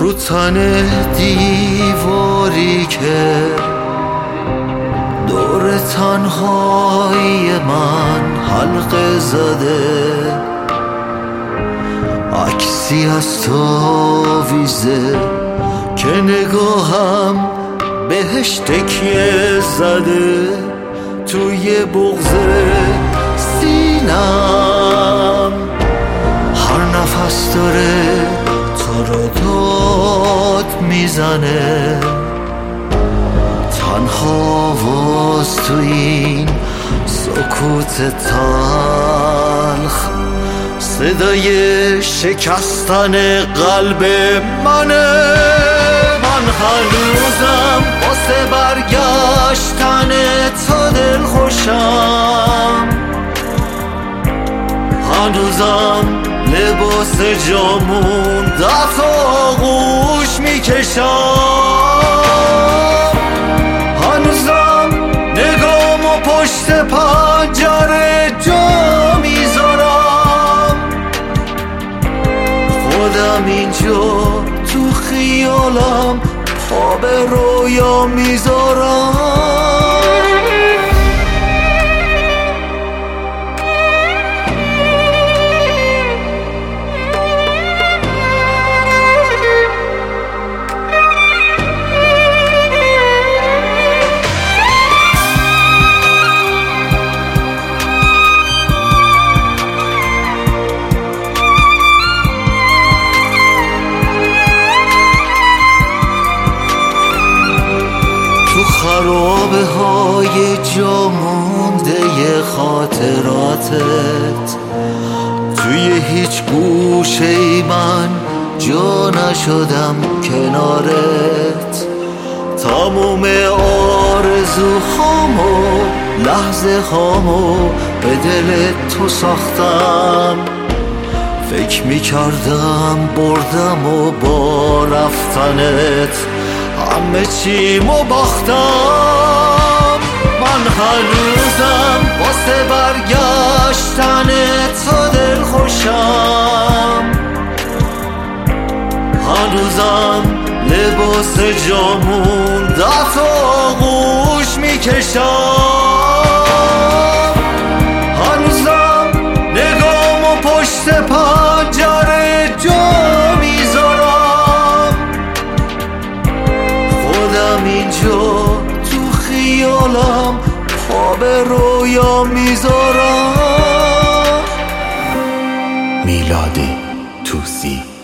رو تن دیواری که دور تنهایی من حلقه زده، عکسی از تو ویزه که نگاهم بهش تکیه زده. توی بغض سینم هر نفس داره تو رو داد میزنه، تنها واز تو این سکوت تلخ صدای شکستن قلب منه. من هنوزم واسه برگشتن تو دلخوشم، هنوزم لباس جامون دست آغوش میکشم، هنوزم نگامو پشت پنجره جا میذارم، خودم اینجا تو خیالم پا به رویا میذارم. خرابه های جا مونده خاطراتت، توی هیچ گوشه ای من جا نشدم کنارت، تموم آرزوهامو لحظه هامو به دل تو ساختم، فکر میکردم بردم و با رفتنت همه چیمو باختم. من هنوزم واسه برگشتن تو دلخوشم، هنوزم لباس جامون دست آغوش میکشم، هنوزم نگامو پشت پنجره جا میذارم، خودم اینجا تو خیالم پا به رویا میذارم. میلاد توسی.